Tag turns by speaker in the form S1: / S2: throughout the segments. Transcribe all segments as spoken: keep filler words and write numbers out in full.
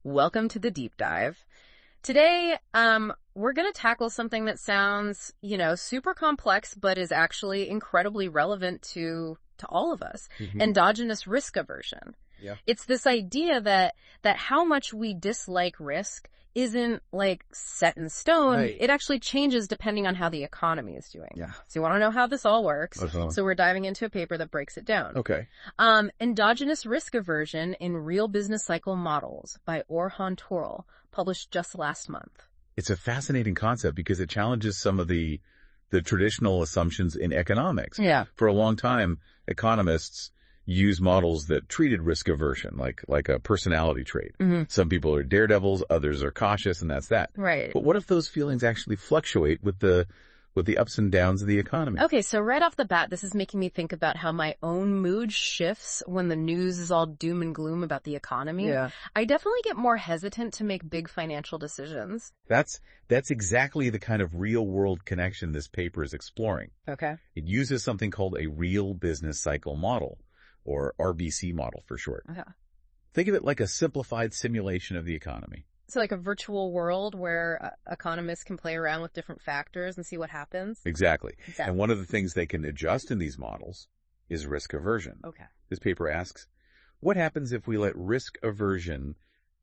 S1: Welcome to the deep dive. Today, um, we're going to tackle something that sounds, you know, super complex, but is actually incredibly relevant to to all of us. Mm-hmm. Endogenous risk aversion.
S2: Yeah.
S1: It's this idea that that how much we dislike risk isn't like set in stone.
S2: Right.
S1: It actually changes depending on how the economy is doing.
S2: Yeah.
S1: So you want to know how this all works.
S2: Uh-huh.
S1: So we're diving into a paper that breaks it down.
S2: Okay.
S1: Um, Endogenous Risk Aversion in Real Business Cycle Models by Orhan Tural, published just last month.
S2: It's a fascinating concept because it challenges some of the the traditional assumptions in economics.
S1: Yeah.
S2: For a long time, economists use models that treated risk aversion like like a personality trait.
S1: Mm-hmm.
S2: Some people are daredevils, others are cautious, and that's that.
S1: Right.
S2: But what if those feelings actually fluctuate with the with the ups and downs of the economy?
S1: Okay, so right off the bat, this is making me think about how my own mood shifts when the news is all doom and gloom about the economy.
S2: Yeah.
S1: I definitely get more hesitant to make big financial decisions.
S2: That's that's exactly the kind of real-world connection this paper is exploring.
S1: Okay.
S2: It uses something called a real business cycle model, or R B C model for short.
S1: Okay.
S2: Think of it like a simplified simulation of the economy.
S1: So like a virtual world where uh, economists can play around with different factors and see what happens?
S2: Exactly.
S1: Exactly.
S2: And one of the things they can adjust in these models is risk aversion.
S1: Okay.
S2: This paper asks, what happens if we let risk aversion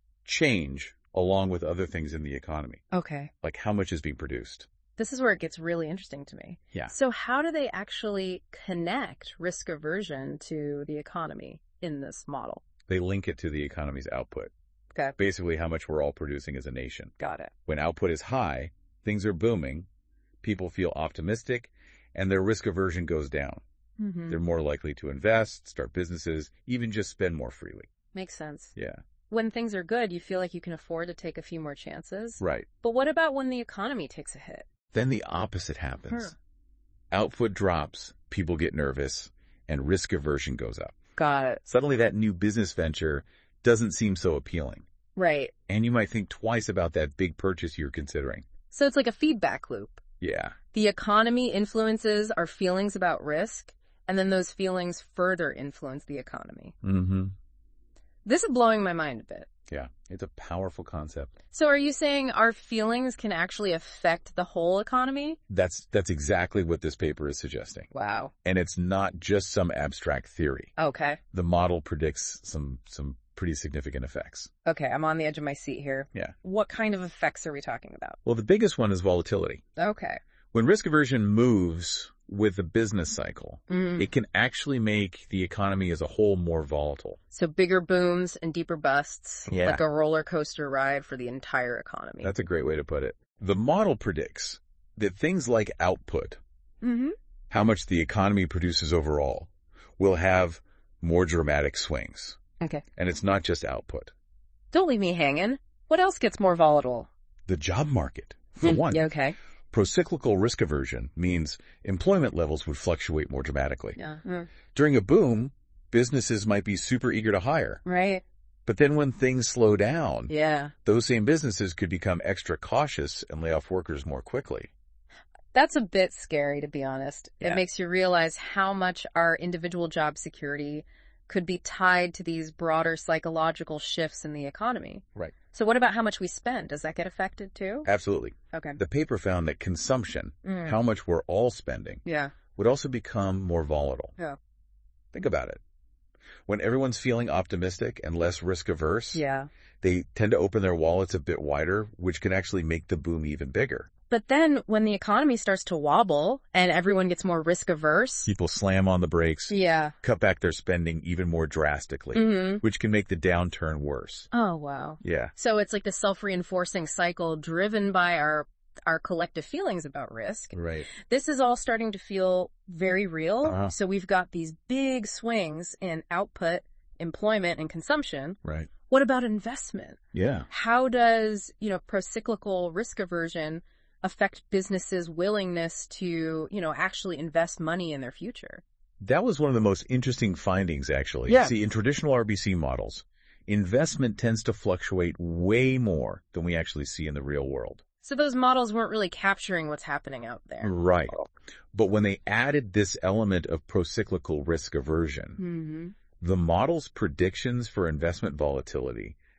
S2: change along with other things in the economy?
S1: Okay.
S2: Like how much is being produced?
S1: This is where it gets really interesting to me.
S2: Yeah.
S1: So how do they actually connect risk aversion to the economy in this model?
S2: They link it to the economy's output.
S1: Okay.
S2: Basically how much we're all producing as a nation.
S1: Got it.
S2: When output is high, things are booming, people feel optimistic, and their risk aversion goes down.
S1: Mm-hmm.
S2: They're more likely to invest, start businesses, even just spend more freely.
S1: Makes sense.
S2: Yeah.
S1: When things are good, you feel like you can afford to take a few more chances.
S2: Right.
S1: But what about when the economy takes a hit?
S2: Then the opposite happens.
S1: Huh.
S2: Output drops, people get nervous, and risk aversion goes up.
S1: Got it.
S2: Suddenly that new business venture doesn't seem so appealing.
S1: Right.
S2: And you might think twice about that big purchase you're considering.
S1: So it's like a feedback loop.
S2: Yeah.
S1: The economy influences our feelings about risk, and then those feelings further influence the economy.
S2: Mm-hmm.
S1: This is blowing my mind a bit.
S2: Yeah. It's a powerful concept.
S1: So are you saying our feelings can actually affect the whole economy?
S2: That's that's exactly what this paper is suggesting.
S1: Wow.
S2: And it's not just some abstract theory.
S1: Okay.
S2: The model predicts some some pretty significant effects.
S1: Okay, I'm on the edge of my seat here.
S2: Yeah.
S1: What kind of effects are we talking about?
S2: Well, the biggest one is volatility.
S1: Okay.
S2: When risk aversion moves with the business cycle,
S1: Mm.
S2: it can actually make the economy as a whole more volatile.
S1: So bigger booms and deeper busts,
S2: Yeah.
S1: like a roller coaster ride for the entire economy.
S2: That's a great way to put it. The model predicts that things like output,
S1: Mm-hmm.
S2: how much the economy produces overall, will have more dramatic swings.
S1: Okay.
S2: And it's not just output.
S1: Don't leave me hanging. What else gets more volatile?
S2: The job market, for one.
S1: Yeah, okay.
S2: Procyclical risk aversion means employment levels would fluctuate more dramatically.
S1: Yeah. Mm.
S2: During a boom, businesses might be super eager to hire.
S1: Right.
S2: But then when things slow down,
S1: Yeah.
S2: those same businesses could become extra cautious and lay off workers more quickly.
S1: That's a bit scary, to be honest.
S2: Yeah.
S1: It makes you realize how much our individual job security could be tied to these broader psychological shifts in the economy.
S2: Right.
S1: So what about how much we spend? Does that get affected too?
S2: Absolutely.
S1: Okay.
S2: The paper found that consumption,
S1: Mm.
S2: how much we're all spending,
S1: Yeah.
S2: would also become more volatile.
S1: Yeah.
S2: Think about it. When everyone's feeling optimistic and less risk averse,
S1: Yeah.
S2: they tend to open their wallets a bit wider, which can actually make the boom even bigger.
S1: But then when the economy starts to wobble and everyone gets more risk averse.
S2: People slam on the brakes,
S1: Yeah.
S2: cut back their spending even more drastically,
S1: Mm-hmm.
S2: which can make the downturn worse.
S1: Oh, wow.
S2: Yeah.
S1: So it's like the self-reinforcing cycle driven by our our collective feelings about risk.
S2: Right.
S1: This is all starting to feel very real.
S2: Uh-huh.
S1: So we've got these big swings in output, employment, and consumption.
S2: Right.
S1: What about investment?
S2: Yeah.
S1: How does, you know, procyclical risk aversion affect businesses' willingness to, you know, actually invest money in their future?
S2: That was one of the most interesting findings, actually.
S1: Yeah.
S2: See, in traditional R B C models, investment tends to fluctuate way more than we actually see in the real world.
S1: So those models weren't really capturing what's happening out there.
S2: Right. But when they added this element of procyclical risk aversion,
S1: Mm-hmm.
S2: the model's predictions for investment volatility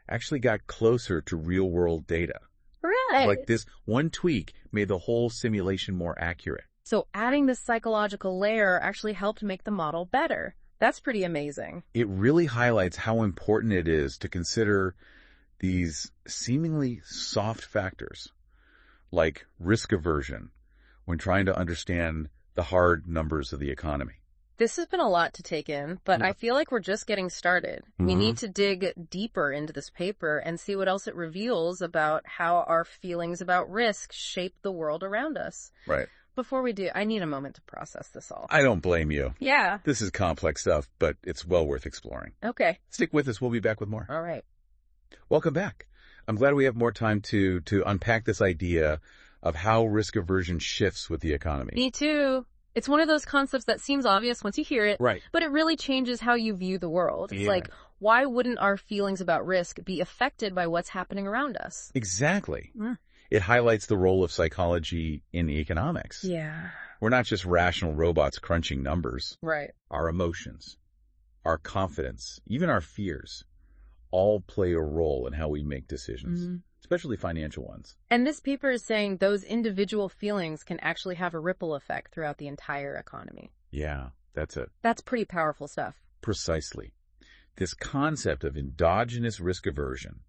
S2: actually got closer to real-world data.
S1: Right.
S2: Like this one tweak made the whole simulation more accurate.
S1: So adding this psychological layer actually helped make the model better. That's pretty amazing.
S2: It really highlights how important it is to consider these seemingly soft factors, like risk aversion, when trying to understand the hard numbers of the economy.
S1: This has been a lot to take in, but
S2: Yeah.
S1: I feel like we're just getting started. We
S2: Mhm.
S1: need to dig deeper into this paper and see what else it reveals about how our feelings about risk shape the world around us.
S2: Right.
S1: Before we do, I need a moment to process this all.
S2: I don't blame you.
S1: Yeah.
S2: This is complex stuff, but it's well worth exploring.
S1: Okay.
S2: Stick with us. We'll be back with more.
S1: All right.
S2: Welcome back. I'm glad we have more time to, to unpack this idea of how risk aversion shifts with the economy.
S1: Me too. It's one of those concepts that seems obvious once you hear it,
S2: Right.
S1: but it really changes how you view the world. It's
S2: Yeah.
S1: like, why wouldn't our feelings about risk be affected by what's happening around us?
S2: Exactly.
S1: Yeah.
S2: It highlights the role of psychology in economics.
S1: Yeah.
S2: We're not just rational robots crunching numbers.
S1: Right.
S2: Our emotions, our confidence, even our fears all play a role in how we make decisions,
S1: Mm-hmm.
S2: especially financial ones.
S1: And this paper is saying those individual feelings can actually have a ripple effect throughout the entire economy.
S2: Yeah, that's it.
S1: That's pretty powerful stuff.
S2: Precisely. This concept of endogenous risk aversion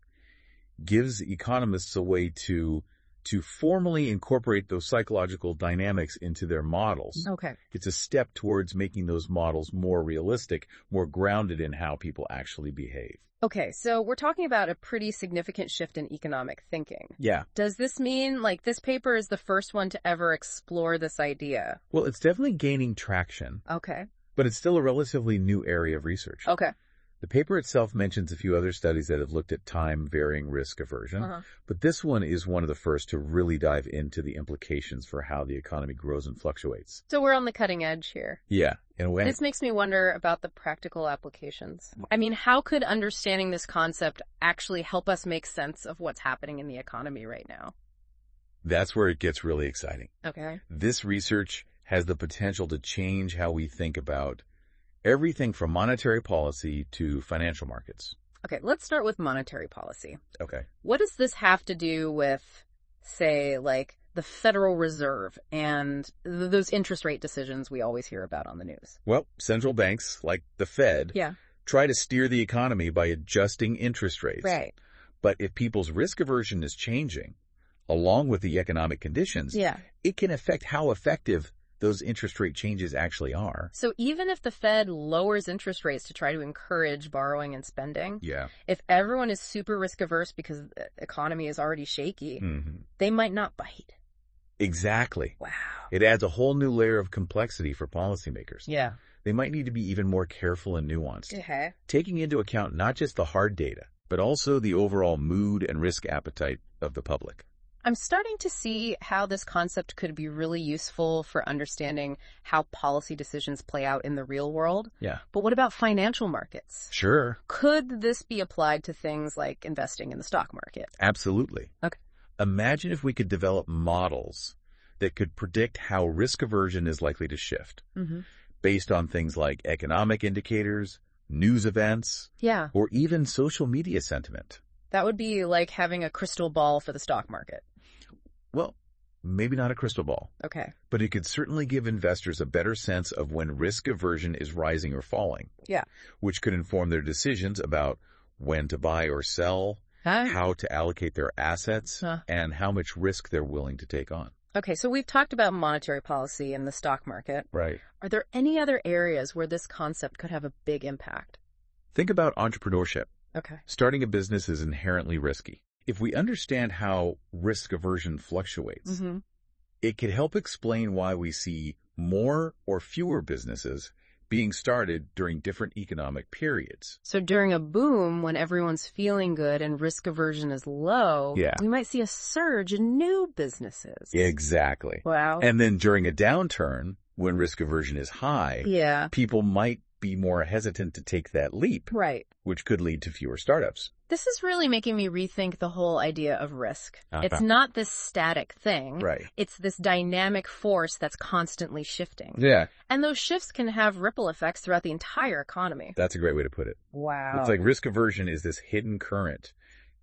S2: gives economists a way to to formally incorporate those psychological dynamics into their models.
S1: Okay.
S2: It's a step towards making those models more realistic, more grounded in how people actually behave.
S1: Okay, so we're talking about a pretty significant shift in economic thinking.
S2: Yeah.
S1: Does this mean, like, this paper is the first one to ever explore this idea?
S2: Well, it's definitely gaining traction,
S1: Okay.
S2: but it's still a relatively new area of research.
S1: Okay.
S2: The paper itself mentions a few other studies that have looked at time-varying risk aversion,
S1: Uh-huh.
S2: but this one is one of the first to really dive into the implications for how the economy grows and fluctuates.
S1: So we're on the cutting edge here.
S2: Yeah, in a way.
S1: This makes me wonder about the practical applications. I mean, how could understanding this concept actually help us make sense of what's happening in the economy right now?
S2: That's where it gets really exciting.
S1: Okay.
S2: This research has the potential to change how we think about everything from monetary policy to financial markets.
S1: Okay, let's start with monetary policy.
S2: Okay.
S1: What does this have to do with, say, like, the Federal Reserve and th- those interest rate decisions we always hear about on the news?
S2: Well, central banks, like the Fed,
S1: Yeah.
S2: try to steer the economy by adjusting interest rates.
S1: Right.
S2: But if people's risk aversion is changing, along with the economic conditions,
S1: Yeah.
S2: it can affect how effective those interest rate changes actually are.
S1: So even if the Fed lowers interest rates to try to encourage borrowing and spending,
S2: Yeah.
S1: if everyone is super risk averse because the economy is already shaky,
S2: Mm-hmm.
S1: they might not bite.
S2: Exactly.
S1: Wow.
S2: It adds a whole new layer of complexity for policymakers.
S1: Yeah.
S2: They might need to be even more careful and nuanced,
S1: Okay.
S2: taking into account not just the hard data, but also the overall mood and risk appetite of the public.
S1: I'm starting to see how this concept could be really useful for understanding how policy decisions play out in the real world.
S2: Yeah.
S1: But what about financial markets?
S2: Sure.
S1: Could this be applied to things like investing in the stock market?
S2: Absolutely.
S1: Okay.
S2: Imagine if we could develop models that could predict how risk aversion is likely to shift
S1: Mm-hmm.
S2: based on things like economic indicators, news events,
S1: Yeah.
S2: or even social media sentiment.
S1: That would be like having a crystal ball for the stock market.
S2: Well, maybe not a crystal ball,
S1: Okay.
S2: but it could certainly give investors a better sense of when risk aversion is rising or falling.
S1: Yeah.
S2: Which could inform their decisions about when to buy or sell,
S1: Huh?
S2: how to allocate their assets,
S1: Huh.
S2: and how much risk they're willing to take on.
S1: Okay, so we've talked about monetary policy and the stock market.
S2: Right.
S1: Are there any other areas where this concept could have a big impact?
S2: Think about entrepreneurship.
S1: Okay.
S2: Starting a business is inherently risky. If we understand how risk aversion fluctuates,
S1: Mm-hmm.
S2: it could help explain why we see more or fewer businesses being started during different economic periods.
S1: So during a boom, when everyone's feeling good and risk aversion is low,
S2: Yeah.
S1: we might see a surge in new businesses.
S2: Exactly.
S1: Wow.
S2: And then during a downturn, when risk aversion is high,
S1: Yeah.
S2: people might be more hesitant to take that leap,
S1: Right.
S2: which could lead to fewer startups.
S1: This is really making me rethink the whole idea of risk.
S2: Uh-huh.
S1: It's not this static thing.
S2: Right.
S1: It's this dynamic force that's constantly shifting.
S2: Yeah.
S1: And those shifts can have ripple effects throughout the entire economy.
S2: That's a great way to put it.
S1: Wow.
S2: It's like risk aversion is this hidden current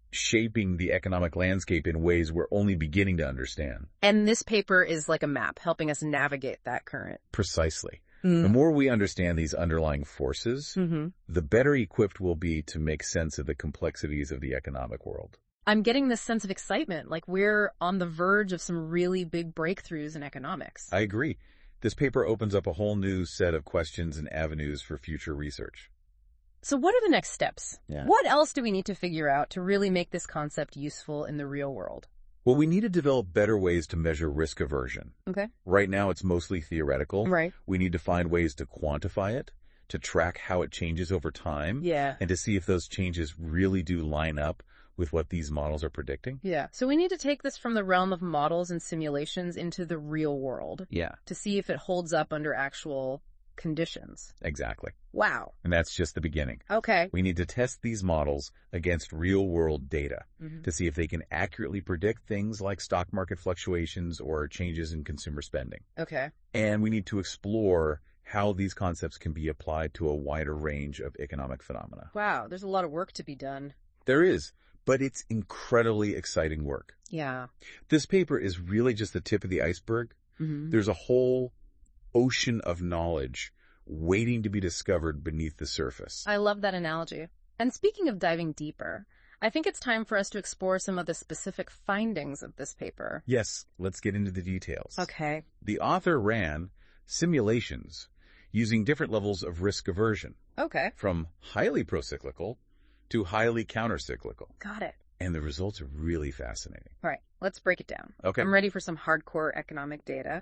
S2: shaping the economic landscape in ways we're only beginning to understand.
S1: And this paper is like a map helping us navigate that current.
S2: Precisely.
S1: Mm.
S2: The more we understand these underlying forces,
S1: Mm-hmm.
S2: the better equipped we'll be to make sense of the complexities of the economic world.
S1: I'm getting this sense of excitement, like we're on the verge of some really big breakthroughs in economics.
S2: I agree. This paper opens up a whole new set of questions and avenues for future research.
S1: So what are the next steps?
S2: Yeah.
S1: What else do we need to figure out to really make this concept useful in the real world?
S2: Well, we need to develop better ways to measure risk aversion.
S1: Okay.
S2: Right now, it's mostly theoretical.
S1: Right.
S2: We need to find ways to quantify it, to track how it changes over time,
S1: Yeah.
S2: and to see if those changes really do line up with what these models are predicting.
S1: Yeah. So we need to take this from the realm of models and simulations into the real world
S2: Yeah,
S1: to see if it holds up under actual conditions.
S2: exactly.
S1: Wow.
S2: And that's just the beginning.
S1: Okay.
S2: We need to test these models against real-world data
S1: Mhm.
S2: to see if they can accurately predict things like stock market fluctuations or changes in consumer spending.
S1: Okay.
S2: And we need to explore how these concepts can be applied to a wider range of economic phenomena.
S1: Wow. There's a lot of work to be done.
S2: There is, but it's incredibly exciting work.
S1: Yeah.
S2: This paper is really just the tip of the iceberg.
S1: Mm-hmm.
S2: There's a whole ocean of knowledge waiting to be discovered beneath the surface.
S1: I love that analogy. And speaking of diving deeper, I think it's time for us to explore some of the specific findings of this paper.
S2: Yes, let's get into the details.
S1: Okay.
S2: The author ran simulations using different levels of risk aversion,
S1: Okay.
S2: from highly procyclical to highly countercyclical.
S1: Got it.
S2: And the results are really fascinating.
S1: All right. Let's break it down.
S2: Okay.
S1: I'm ready for some hardcore economic data.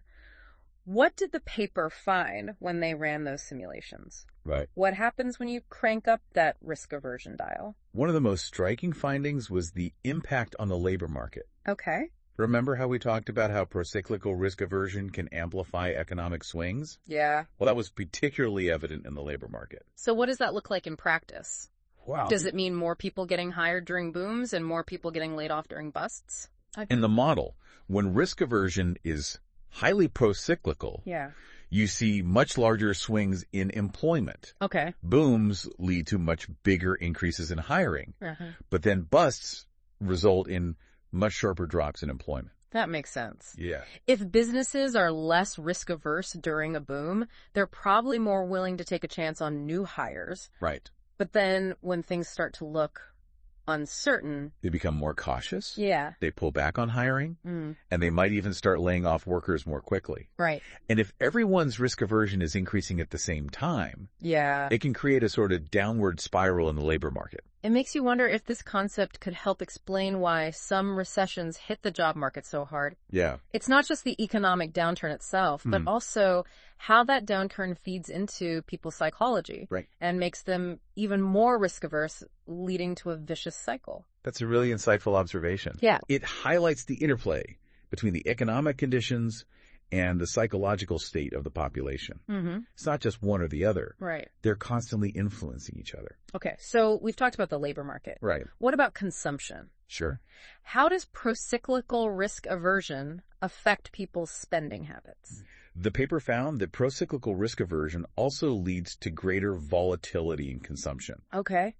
S1: What did the paper find when they ran those simulations?
S2: Right.
S1: What happens when you crank up that risk aversion dial?
S2: One of the most striking findings was the impact on the labor market.
S1: Okay.
S2: Remember how we talked about how procyclical risk aversion can amplify economic swings?
S1: Yeah.
S2: Well, that was particularly evident in the labor market.
S1: So what does that look like in practice?
S2: Wow.
S1: Does it mean more people getting hired during booms and more people getting laid off during busts? I've...
S2: In the model, when risk aversion is highly procyclical,
S1: Yeah.
S2: you see much larger swings in employment.
S1: Okay.
S2: Booms lead to much bigger increases in hiring,
S1: Uh-huh.
S2: but then busts result in much sharper drops in employment.
S1: That makes sense.
S2: Yeah.
S1: If businesses are less risk averse during a boom, they're probably more willing to take a chance on new hires.
S2: Right.
S1: But then when things start to look uncertain.
S2: They become more cautious.
S1: Yeah.
S2: They pull back on hiring,
S1: Mm.
S2: and they might even start laying off workers more quickly.
S1: Right.
S2: And if everyone's risk aversion is increasing at the same time,
S1: Yeah.
S2: it can create a sort of downward spiral in the labor market.
S1: It makes you wonder if this concept could help explain why some recessions hit the job market so hard.
S2: Yeah.
S1: It's not just the economic downturn itself, but
S2: Mhm.
S1: also how that downturn feeds into people's psychology.
S2: Right.
S1: And makes them even more risk averse, leading to a vicious cycle.
S2: That's a really insightful observation.
S1: Yeah.
S2: It highlights the interplay between the economic conditions and the psychological state of the population.
S1: Mm-hmm.
S2: It's not just one or the other.
S1: Right.
S2: They're constantly influencing each other.
S1: Okay. So we've talked about the labor market.
S2: Right.
S1: What about consumption?
S2: Sure.
S1: How does procyclical risk aversion affect people's spending habits?
S2: The paper found that procyclical risk aversion also leads to greater volatility in consumption.
S1: Okay.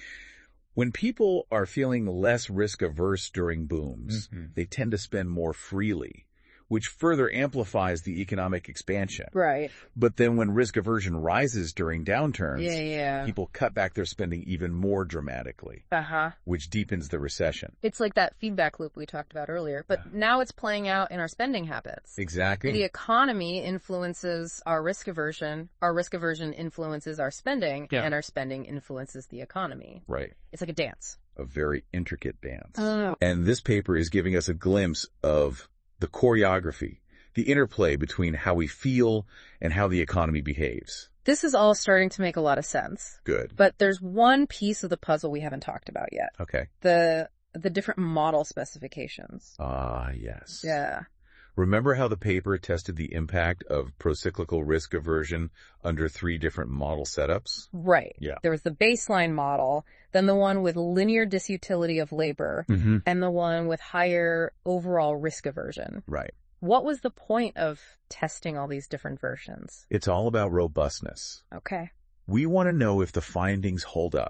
S2: When people are feeling less risk averse during booms,
S1: Mm-hmm.
S2: they tend to spend more freely, which further amplifies the economic expansion.
S1: Right.
S2: But then when risk aversion rises during downturns,
S1: Yeah, yeah.
S2: people cut back their spending even more dramatically,
S1: Uh-huh.
S2: which deepens the recession.
S1: It's like that feedback loop we talked about earlier, but now it's playing out in our spending habits.
S2: Exactly.
S1: The economy influences our risk aversion, our risk aversion influences our spending,
S2: Yeah.
S1: and our spending influences the economy.
S2: Right.
S1: It's like a dance.
S2: A very intricate dance.
S1: Oh.
S2: And this paper is giving us a glimpse of the choreography, the interplay between how we feel and how the economy behaves.
S1: This is all starting to make a lot of sense,
S2: Good.
S1: but there's one piece of the puzzle we haven't talked about yet.
S2: Okay.
S1: The the different model specifications.
S2: Ah, yes.
S1: Yeah.
S2: Remember how the paper tested the impact of procyclical risk aversion under three different model setups?
S1: Right.
S2: Yeah.
S1: There was the baseline model, then the one with linear disutility of labor,
S2: Mm-hmm.
S1: and the one with higher overall risk aversion.
S2: Right.
S1: What was the point of testing all these different versions?
S2: It's all about robustness.
S1: Okay.
S2: We want to know if the findings hold up,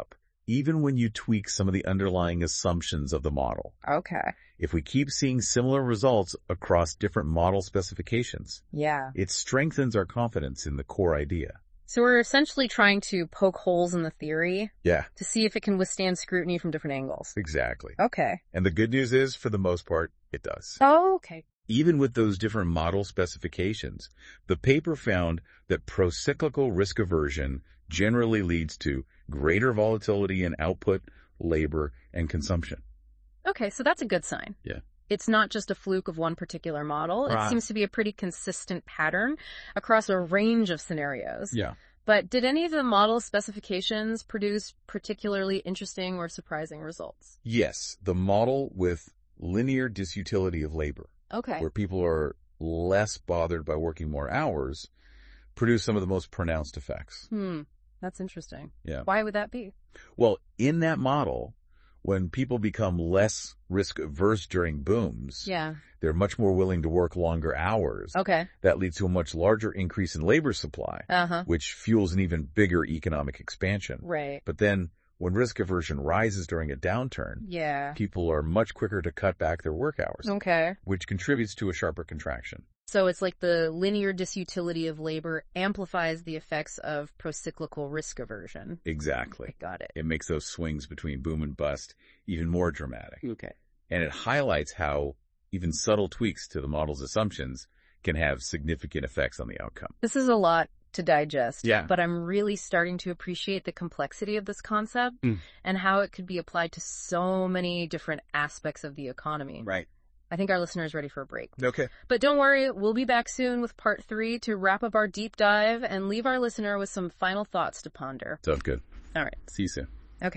S2: even when you tweak some of the underlying assumptions of the model.
S1: Okay.
S2: If we keep seeing similar results across different model specifications,
S1: Yeah.
S2: it strengthens our confidence in the core idea.
S1: So we're essentially trying to poke holes in the theory
S2: Yeah,
S1: to see if it can withstand scrutiny from different angles.
S2: exactly.
S1: Okay.
S2: And the good news is, for the most part, it does.
S1: Oh, okay.
S2: Even with those different model specifications, the paper found that procyclical risk aversion generally leads to greater volatility in output, labor, and consumption.
S1: Okay, so that's a good sign.
S2: Yeah.
S1: It's not just a fluke of one particular model. It
S2: Right.
S1: seems to be a pretty consistent pattern across a range of scenarios.
S2: Yeah.
S1: But did any of the model specifications produce particularly interesting or surprising results?
S2: Yes, the model with linear disutility of labor,
S1: Okay.
S2: where people are less bothered by working more hours, produce some of the most pronounced effects.
S1: Hmm. That's interesting.
S2: Yeah.
S1: Why would that be?
S2: Well, in that model, when people become less risk averse during booms,
S1: Yeah.
S2: they're much more willing to work longer hours.
S1: Okay.
S2: That leads to a much larger increase in labor supply,
S1: Uh-huh.
S2: which fuels an even bigger economic expansion.
S1: Right.
S2: But then when risk aversion rises during a downturn,
S1: Yeah.
S2: people are much quicker to cut back their work hours,
S1: Okay.
S2: which contributes to a sharper contraction.
S1: So it's like the linear disutility of labor amplifies the effects of procyclical risk aversion.
S2: Exactly.
S1: Got it.
S2: It makes those swings between boom and bust even more dramatic.
S1: Okay.
S2: And it highlights how even subtle tweaks to the model's assumptions can have significant effects on the outcome.
S1: This is a lot to digest.
S2: Yeah.
S1: But I'm really starting to appreciate the complexity of this concept
S2: Mm.
S1: and how it could be applied to so many different aspects of the economy.
S2: Right.
S1: I think our listener is ready for a break.
S2: Okay.
S1: But don't worry, we'll be back soon with part three to wrap up our deep dive and leave our listener with some final thoughts to ponder.
S2: Sounds good.
S1: All right.
S2: See you soon.
S1: Okay.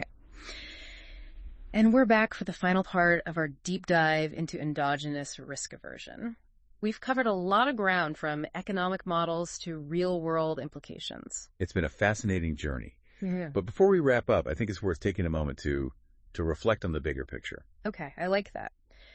S1: And we're back for the final part of our deep dive into endogenous risk aversion. We've covered a lot of ground from economic models to real-world implications.
S2: It's been a fascinating journey.
S1: Yeah.
S2: But before we wrap up, I think it's worth taking a moment to to reflect on the bigger picture.
S1: Okay, I like that.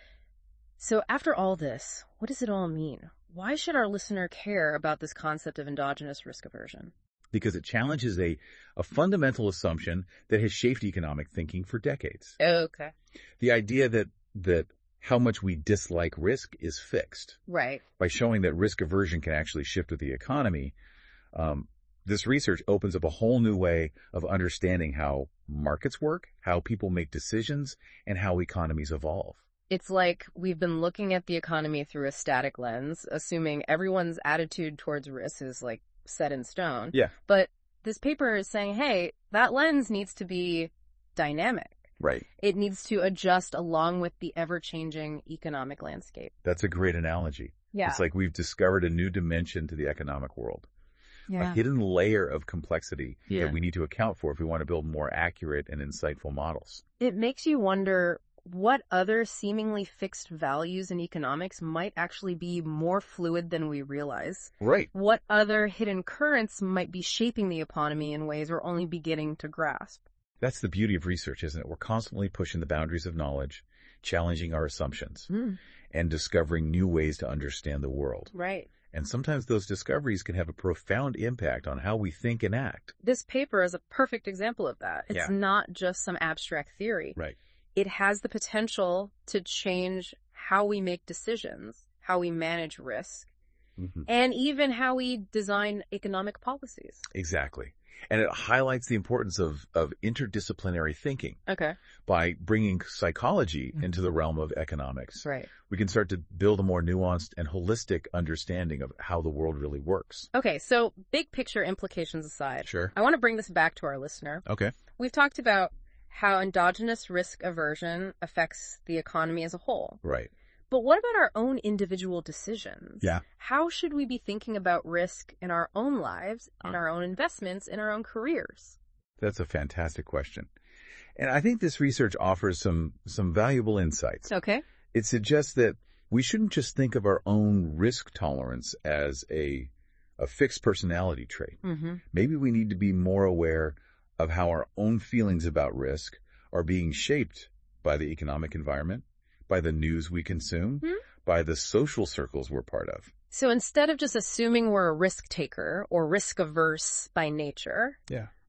S1: So after all this, what does it all mean? Why should our listener care about this concept of endogenous risk aversion?
S2: Because it challenges a, a fundamental assumption that has shaped economic thinking for decades.
S1: Okay.
S2: The idea that that how much we dislike risk is fixed.
S1: Right.
S2: By showing that risk aversion can actually shift with the economy, um, this research opens up a whole new way of understanding how markets work, how people make decisions, and how economies evolve.
S1: It's like we've been looking at the economy through a static lens, assuming everyone's attitude towards risk is like set in stone.
S2: Yeah.
S1: But this paper is saying, hey, that lens needs to be dynamic.
S2: Right.
S1: It needs to adjust along with the ever-changing economic landscape.
S2: That's a great analogy.
S1: Yeah.
S2: It's like we've discovered a new dimension to the economic world.
S1: Yeah.
S2: A hidden layer of complexity
S1: Yeah.
S2: that we need to account for if we want to build more accurate and insightful models.
S1: It makes you wonder what other seemingly fixed values in economics might actually be more fluid than we realize.
S2: Right.
S1: What other hidden currents might be shaping the economy in ways we're only beginning to grasp.
S2: That's the beauty of research, isn't it? We're constantly pushing the boundaries of knowledge, challenging our assumptions,
S1: Mm.
S2: and discovering new ways to understand the world.
S1: Right.
S2: And sometimes those discoveries can have a profound impact on how we think and act.
S1: This paper is a perfect example of that. It's
S2: Yeah.
S1: not just some abstract theory.
S2: Right.
S1: It has the potential to change how we make decisions, how we manage risk,
S2: Mm-hmm.
S1: and even how we design economic policies.
S2: Exactly. And it highlights the importance of, of interdisciplinary thinking.
S1: Okay.
S2: By bringing psychology into the realm of economics,
S1: Right.
S2: we can start to build a more nuanced and holistic understanding of how the world really works.
S1: Okay, so big picture implications aside,
S2: Sure.
S1: I want to bring this back to our listener.
S2: Okay.
S1: We've talked about how endogenous risk aversion affects the economy as a whole.
S2: Right.
S1: But what about our own individual decisions?
S2: Yeah.
S1: How should we be thinking about risk in our own lives, in our own investments, in our own careers?
S2: That's a fantastic question. And I think this research offers some, some valuable insights.
S1: Okay.
S2: It suggests that we shouldn't just think of our own risk tolerance as a, a fixed personality trait.
S1: Mm-hmm.
S2: Maybe we need to be more aware of how our own feelings about risk are being shaped by the economic environment, by the news we consume,
S1: Hmm?
S2: by the social circles we're part of.
S1: So instead of just assuming we're a risk taker or risk averse by nature,
S2: Yeah.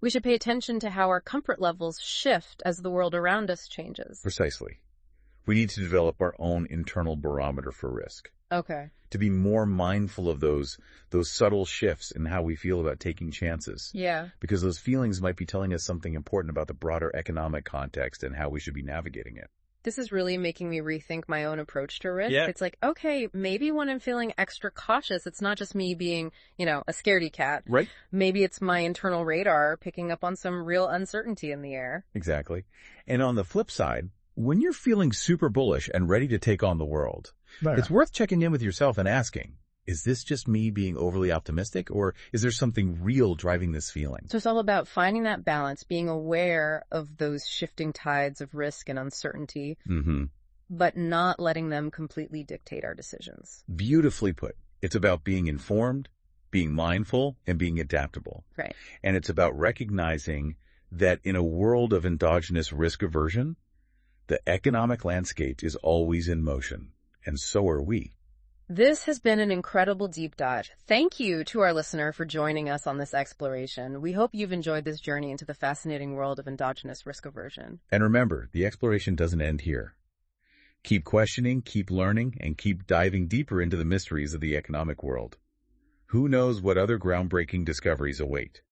S1: We should pay attention to how our comfort levels shift as the world around us changes.
S2: Precisely. We need to develop our own internal barometer for risk.
S1: Okay.
S2: To be more mindful of those those subtle shifts in how we feel about taking chances.
S1: Yeah.
S2: Because those feelings might be telling us something important about the broader economic context and how we should be navigating it.
S1: This is really making me rethink my own approach to risk.
S2: Yeah.
S1: It's like, okay, maybe when I'm feeling extra cautious, it's not just me being, you know, a scaredy cat.
S2: Right.
S1: Maybe it's my internal radar picking up on some real uncertainty in the air.
S2: Exactly. And on the flip side, when you're feeling super bullish and ready to take on the world,
S3: Right.
S2: it's worth checking in with yourself and asking, is this just me being overly optimistic, or is there something real driving this feeling?
S1: So it's all about finding that balance, being aware of those shifting tides of risk and uncertainty,
S2: Mm-hmm.
S1: but not letting them completely dictate our decisions.
S2: Beautifully put. It's about being informed, being mindful, and being adaptable.
S1: Right.
S2: And it's about recognizing that in a world of endogenous risk aversion, the economic landscape is always in motion, and so are we.
S1: This has been an incredible deep dive. Thank you to our listener for joining us on this exploration. We hope you've enjoyed this journey into the fascinating world of endogenous risk aversion.
S2: And remember, the exploration doesn't end here. Keep questioning, keep learning, and keep diving deeper into the mysteries of the economic world. Who knows what other groundbreaking discoveries await?